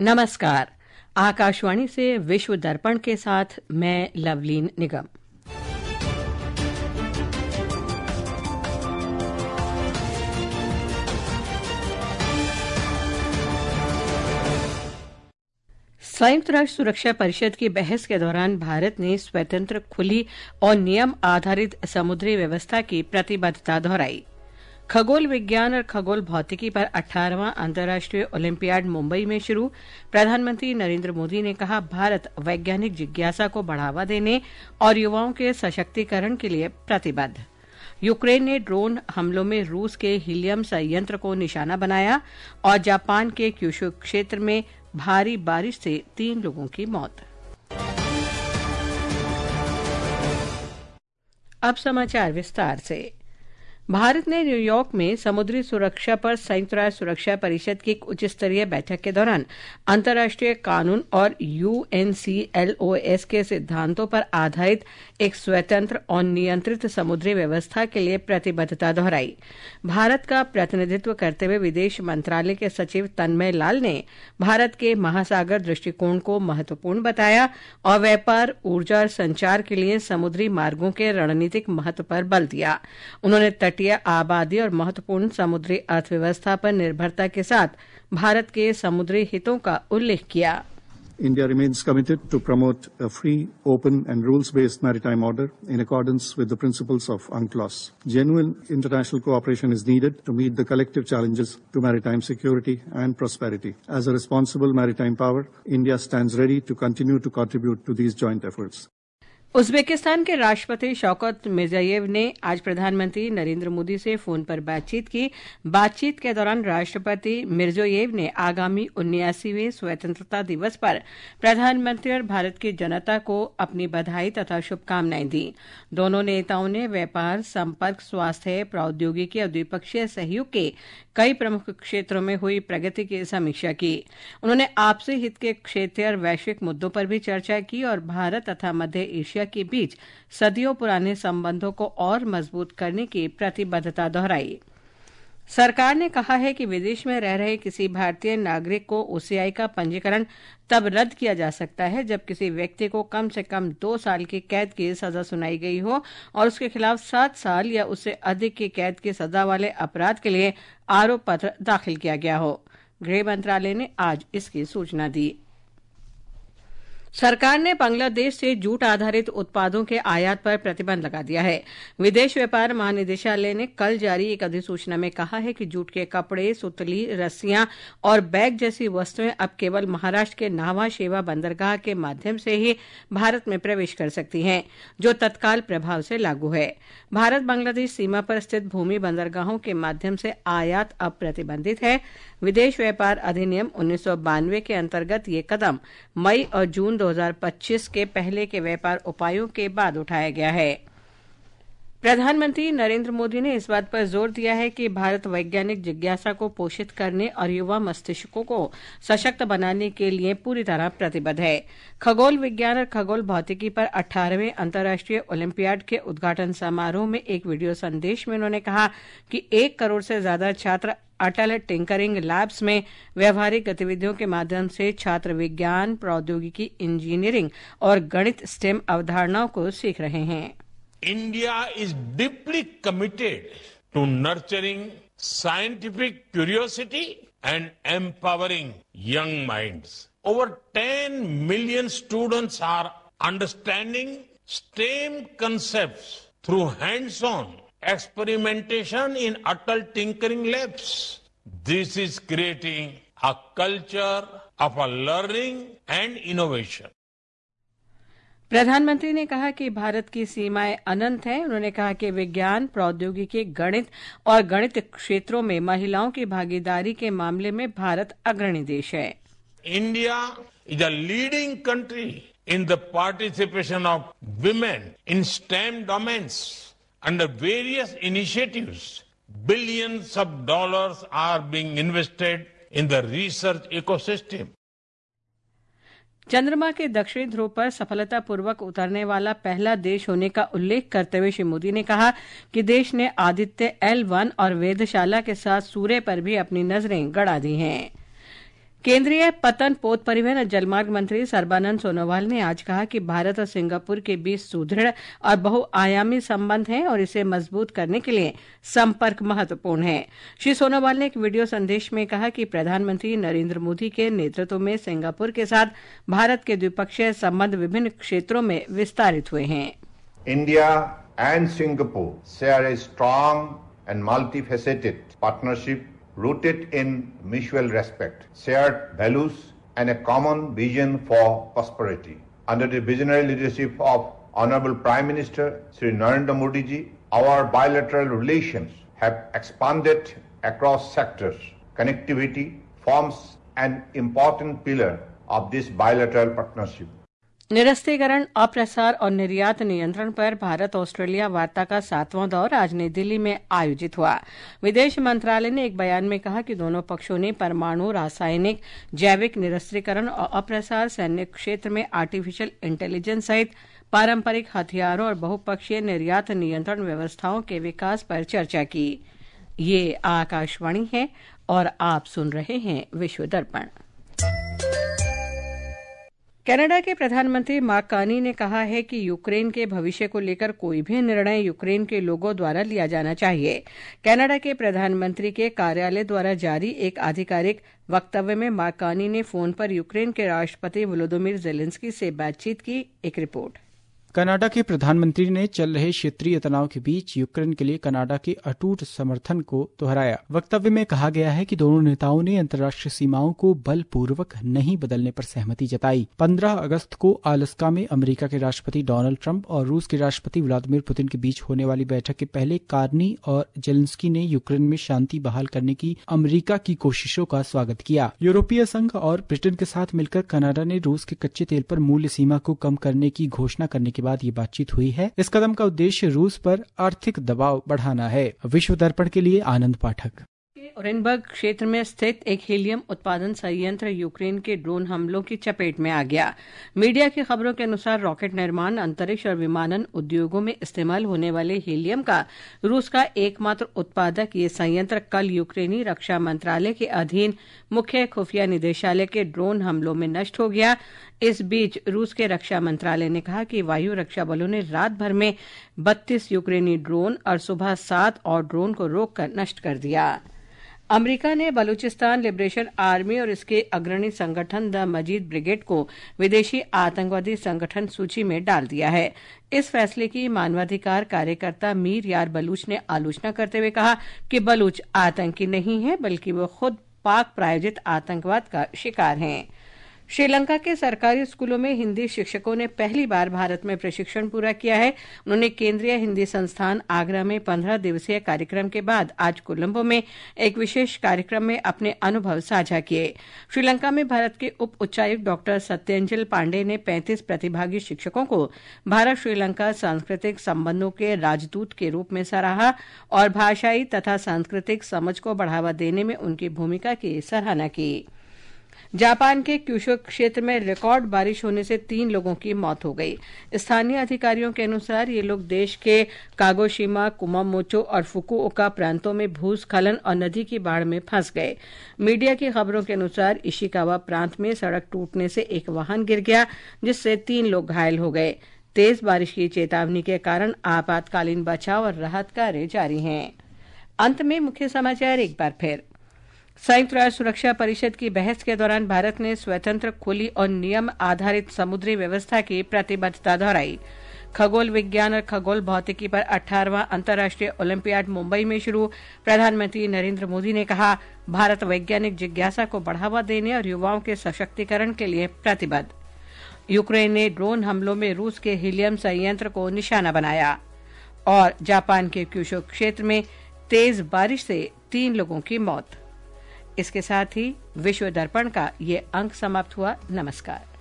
नमस्कार। आकाशवाणी से विश्व दर्पण के साथ मैं लवलीन निगम। संयुक्त राष्ट्र सुरक्षा परिषद की बहस के दौरान भारत ने स्वतंत्र, खुली और नियम आधारित समुद्री व्यवस्था की प्रतिबद्धता दोहराई। खगोल विज्ञान और खगोल भौतिकी पर 18वां अंतर्राष्ट्रीय ओलंपियाड मुंबई में शुरू। प्रधानमंत्री नरेंद्र मोदी ने कहा, भारत वैज्ञानिक जिज्ञासा को बढ़ावा देने और युवाओं के सशक्तिकरण के लिए प्रतिबद्ध। यूक्रेन ने ड्रोन हमलों में रूस के हीलियम संयंत्र को निशाना बनाया और जापान के क्यूशू क्षेत्र में भारी बारिश से 3 लोगों की मौत। अब समाचार विस्तार से। भारत ने न्यूयॉर्क में समुद्री सुरक्षा पर संयुक्त राष्ट्र सुरक्षा परिषद की एक उच्च स्तरीय बैठक के दौरान अंतर्राष्ट्रीय कानून और UNCLOS के सिद्धांतों पर आधारित एक स्वतंत्र और नियंत्रित समुद्री व्यवस्था के लिए प्रतिबद्धता दोहराई। भारत का प्रतिनिधित्व करते हुए विदेश मंत्रालय के सचिव तन्मय लाल ने भारत के महासागर दृष्टिकोण को महत्वपूर्ण बताया और व्यापार, ऊर्जा और संचार के लिए समुद्री मार्गों के रणनीतिक महत्व पर बल दिया। उन्होंने तटीय आबादी और महत्वपूर्ण समुद्री अर्थव्यवस्था पर निर्भरता के साथ भारत के समुद्री हितों का उल्लेख किया। India remains committed to promote a free, open and rules-based maritime order in accordance with the principles of UNCLOS. Genuine international cooperation is needed to meet the collective challenges to maritime security and prosperity. As a responsible maritime power, India stands ready to continue to contribute to these joint efforts. Uzbekistan के राष्ट्रपति Shavkat Mirziyoyev ने आज प्रधानमंत्री नरेंद्र मोदी से phone पर बातचीत की। बातचीत के दौरान राष्ट्रपति मिर्जियोयेव ने आगामी 79वें स्वतंत्रता दिवस पर प्रधानमंत्री और भारत की जनता को अपनी बधाई तथा शुभकामनाएं दी। दोनों नेताओं ने व्यापार, संपर्क, स्वास्थ्य, प्रौद्योगिकी और द्विपक्षीय सहयोग के कई प्रमुख क्षेत्रों में हुई प्रगति की समीक्षा की। उन्होंने आपसी हित के क्षेत्रीय और वैश्विक मुद्दों पर भी चर्चा की और भारत तथा मध्य एशिया के बीच सदियों पुराने संबंधों को और मजबूत करने की प्रतिबद्धता दोहराई। सरकार ने कहा है कि विदेश में रह रहे किसी भारतीय नागरिक को OCI का पंजीकरण तब रद्द किया जा सकता है जब किसी व्यक्ति को कम से कम 2 साल की कैद की सजा सुनाई गई हो और उसके खिलाफ 7 साल या उससे अधिक की कैद की सजा वाले अपराध के लिए आरोप पत्र दाखिल किया गया हो। गृह मंत्रालय ने आज इसकी सूचना दी। सरकार ने बांग्लादेश से जूट आधारित उत्पादों के आयात पर प्रतिबंध लगा दिया है। विदेश व्यापार महानिदेशालय ने कल जारी एक अधिसूचना में कहा है कि जूट के कपड़े, सुतली, रस्सियां और बैग जैसी वस्तुएं अब केवल महाराष्ट्र के नावा शेवा बंदरगाह के माध्यम से ही भारत में प्रवेश कर सकती हैं, जो तत्काल प्रभाव से लागू है। भारत बांग्लादेश सीमा पर स्थित भूमि बंदरगाहों के माध्यम से आयात अब प्रतिबंधित है। विदेश व्यापार अधिनियम 1992 के अंतर्गत ये कदम मई और जून 2025 के पहले के व्यापार उपायों के बाद उठाया गया है। प्रधानमंत्री नरेंद्र मोदी ने इस बात पर जोर दिया है कि भारत वैज्ञानिक जिज्ञासा को पोषित करने और युवा मस्तिष्कों को सशक्त बनाने के लिए पूरी तरह प्रतिबद्ध है। खगोल विज्ञान और खगोल भौतिकी पर 18वें अंतर्राष्ट्रीय ओलंपियाड के उद्घाटन समारोह में एक वीडियो संदेश में उन्होंने कहा कि 1 करोड़ से ज्यादा छात्र अटल टिंकरिंग लैब्स में व्यवहारिक गतिविधियों के माध्यम से छात्र विज्ञान, प्रौद्योगिकी, इंजीनियरिंग और गणित स्टेम अवधारणाओं को सीख रहे हैं। India is deeply committed to nurturing scientific curiosity and empowering young minds. Over 10 million students are understanding STEM concepts through hands-on experimentation in Atal Tinkering Labs. This is creating a culture of learning and innovation. प्रधानमंत्री ने कहा कि भारत की सीमाएं अनंत हैं। उन्होंने कहा कि विज्ञान, प्रौद्योगिकी, गणित और गणित क्षेत्रों में महिलाओं की भागीदारी के मामले में भारत अग्रणी देश है। India is a leading country in the participation of women in STEM domains. Under various initiatives, billions of dollars are being invested in the research ecosystem. चंद्रमा के दक्षिणी ध्रुव पर सफलतापूर्वक उतरने वाला पहला देश होने का उल्लेख करते हुए श्री मोदी ने कहा कि देश ने आदित्य L1 और वेधशाला के साथ सूर्य पर भी अपनी नजरें गड़ा दी हैं। केंद्रीय पतन, पोत परिवहन और जलमार्ग मंत्री सर्बानंद सोनोवाल ने आज कहा कि भारत और सिंगापुर के बीच सुदृढ़ और बहुआयामी संबंध हैं और इसे मजबूत करने के लिए संपर्क महत्वपूर्ण है। श्री सोनोवाल ने एक वीडियो संदेश में कहा कि प्रधानमंत्री नरेंद्र मोदी के नेतृत्व में सिंगापुर के साथ भारत के द्विपक्षीय संबंध विभिन्न क्षेत्रों में विस्तारित हुए हैं। India and Singapore share a strong and multifaceted partnership rooted in mutual respect, shared values, and a common vision for prosperity. Under the visionary leadership of Honorable Prime Minister Sri Narendra Modi ji, our bilateral relations have expanded across sectors. Connectivity forms an important pillar of this bilateral partnership. निरस्तीकरण, अप्रसार और निर्यात नियंत्रण पर Bharat Australia वार्ता का 7वां दौर आज नई दिल्ली में आयोजित हुआ। विदेश मंत्रालय ने एक बयान में कहा कि दोनों पक्षों ने परमाणु, रासायनिक, जैविक निरस्त्रीकरण और अप्रसार, सैन्य क्षेत्र में आर्टिफिशियल इंटेलिजेंस सहित पारंपरिक हथियारों और बहुपक्षीय निर्यात नियंत्रण व्यवस्थाओं के विकास पर चर्चा की। ये आकाशवाणी है और आप सुन रहे हैं विश्व दर्पण। कनाडा के प्रधानमंत्री मार्क कार्नी ने कहा है कि यूक्रेन के भविष्य को लेकर कोई भी निर्णय यूक्रेन के लोगों द्वारा लिया जाना चाहिए। कनाडा के प्रधानमंत्री के कार्यालय द्वारा जारी एक आधिकारिक वक्तव्य में मार्क कार्नी ने फोन पर यूक्रेन के राष्ट्रपति वोलोदिमीर जेलेंस्की से बातचीत की। एक रिपोर्ट। कनाडा के प्रधानमंत्री ने चल रहे क्षेत्रीय तनाव के बीच यूक्रेन के लिए कनाडा के अटूट समर्थन को दोहराया। वक्तव्य में कहा गया है कि दोनों नेताओं ने अंतर्राष्ट्रीय सीमाओं को बलपूर्वक नहीं बदलने पर सहमति जताई। 15 अगस्त को अलास्का में अमेरिका के राष्ट्रपति डोनाल्ड ट्रंप और रूस के राष्ट्रपति व्लादिमीर पुतिन के बीच होने वाली बैठक के पहले कार्नी और जेलेंस्की ने यूक्रेन में शांति बहाल करने की अमेरिका की कोशिशों का स्वागत किया। यूरोपीय संघ और ब्रिटेन के साथ मिलकर कनाडा ने रूस के कच्चे तेल पर मूल्य सीमा को कम करने की घोषणा करने के बाद ये बातचीत हुई है। इस कदम का उद्देश्य रूस पर आर्थिक दबाव बढ़ाना है। विश्व दर्पण के लिए आनंद पाठक। ओरेनबर्ग क्षेत्र में स्थित एक हीलियम उत्पादन संयंत्र यूक्रेन के ड्रोन हमलों की चपेट में आ गया। मीडिया की खबरों के अनुसार रॉकेट निर्माण, अंतरिक्ष और विमानन उद्योगों में इस्तेमाल होने वाले हीलियम का रूस का एकमात्र उत्पादक ये संयंत्र कल यूक्रेनी रक्षा मंत्रालय के अधीन मुख्य खुफिया निदेशालय के ड्रोन हमलों में नष्ट हो गया। इस बीच रूस के रक्षा मंत्रालय ने कहा कि वायु रक्षा बलों ने रात भर में 32 यूक्रेनी ड्रोन और सुबह 7 और ड्रोन को रोककर नष्ट कर दिया। अमेरिका ने बलूचिस्तान लिबरेशन आर्मी और इसके अग्रणी संगठन द मजीद ब्रिगेड को विदेशी आतंकवादी संगठन सूची में डाल दिया है। इस फैसले की मानवाधिकार कार्यकर्ता मीर यार बलूच ने आलोचना करते हुए कहा कि बलूच आतंकी नहीं है, बल्कि वो खुद पाक प्रायोजित आतंकवाद का शिकार हैं। श्रीलंका के सरकारी स्कूलों में हिंदी शिक्षकों ने पहली बार भारत में प्रशिक्षण पूरा किया है। उन्होंने केंद्रीय हिंदी संस्थान आगरा में 15 दिवसीय कार्यक्रम के बाद आज कोलंबो में एक विशेष कार्यक्रम में अपने अनुभव साझा किए। श्रीलंका में भारत के उप उच्चायुक्त डॉक्टर सत्यंजल पांडे ने 35 प्रतिभागी शिक्षकों को भारत श्रीलंका सांस्कृतिक संबंधों के राजदूत के रूप में सराहा और भाषाई तथा सांस्कृतिक समझ को बढ़ावा देने में उनकी भूमिका की सराहना की। जापान के क्यूशू क्षेत्र में रिकॉर्ड बारिश होने से 3 लोगों की मौत हो गई। स्थानीय अधिकारियों के अनुसार ये लोग देश के कागोशिमा, कुमामोचो और फुकुओका प्रांतों में भूस्खलन और नदी की बाढ़ में फंस गए। मीडिया की खबरों के अनुसार इशिकावा प्रांत में सड़क टूटने से एक वाहन गिर गया, जिससे 3 लोग घायल हो गए। तेज बारिश की चेतावनी के कारण आपातकालीन बचाव और राहत कार्य जारी हैं। अंत में मुख्य समाचार एक बार फिर। संयुक्त राष्ट्र सुरक्षा परिषद की बहस के दौरान भारत ने स्वतंत्र, खुली और नियम आधारित समुद्री व्यवस्था की प्रतिबद्धता दोहराई। खगोल विज्ञान और खगोल भौतिकी पर 18वां अंतर्राष्ट्रीय ओलंपियाड मुंबई में शुरू। प्रधानमंत्री नरेंद्र मोदी ने कहा, भारत वैज्ञानिक जिज्ञासा को बढ़ावा देने और युवाओं के सशक्तिकरण के लिए प्रतिबद्ध। यूक्रेन ने ड्रोन हमलों में रूस के हीलियम संयंत्र को निशाना बनाया। और जापान के क्यूशू क्षेत्र में तेज बारिश से 3 लोगों की मौत। इसके साथ ही विश्व दर्पण का ये अंक समाप्त हुआ। नमस्कार।